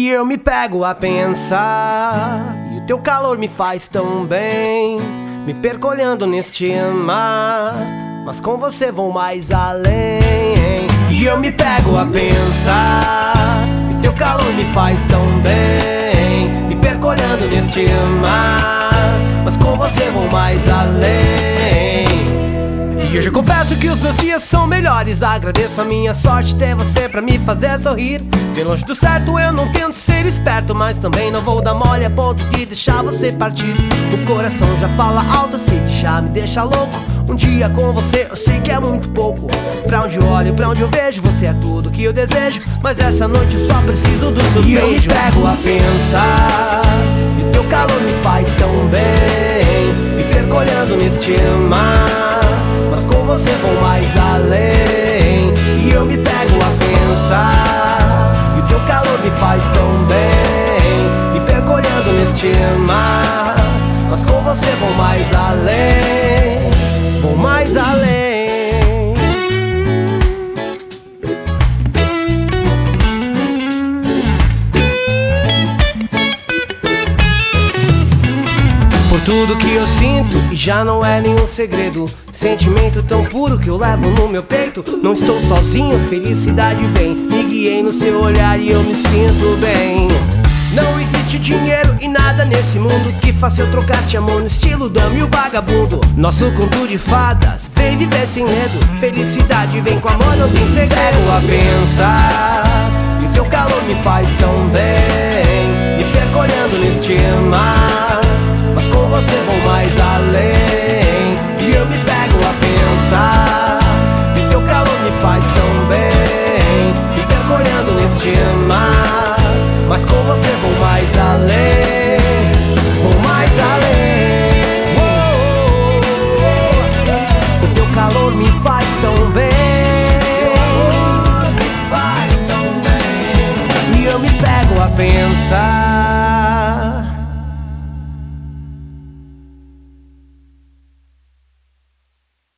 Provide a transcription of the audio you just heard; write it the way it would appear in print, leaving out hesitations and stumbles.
E eu me pego a pensar, e o teu calor me faz tão bem. Me perco olhando neste mar, mas com você vou mais além. E eu me pego a pensar, e teu calor me faz tão bem. Me perco olhando neste mar, mas com você vou mais além. E hoje eu confesso que os meus dias são melhores. Agradeço a minha sorte ter você pra me fazer sorrir. Bem longe do certo eu não tento ser esperto, mas também não vou dar mole a ponto de deixar você partir. O coração já fala alto, eu sei que já me deixa louco. Um dia com você eu sei que é muito pouco. Pra onde eu olho, pra onde eu vejo, você é tudo que eu desejo. Mas essa noite eu só preciso dos seus beijos. E eu me pego a pensar, e o teu calor me faz tão bem. Me perco olhando neste mar, mas com você vou mais além. E eu me pego a pensar, e o teu calor me faz tão bem. Me perco olhando neste mar, mas com você vou mais além. Vou mais além. Por tudo que eu sinto, e já não é nenhum segredo. Sentimento tão puro que eu levo no meu peito. Não estou sozinho, felicidade vem. Me guiei no seu olhar e eu me sinto bem. Não existe dinheiro e nada nesse mundo que faça eu trocar este amor no estilo dama e o vagabundo. Nosso conto de fadas, vem viver sem medo. Felicidade vem com amor, não tem segredo. A pensar, e o teu calor me faz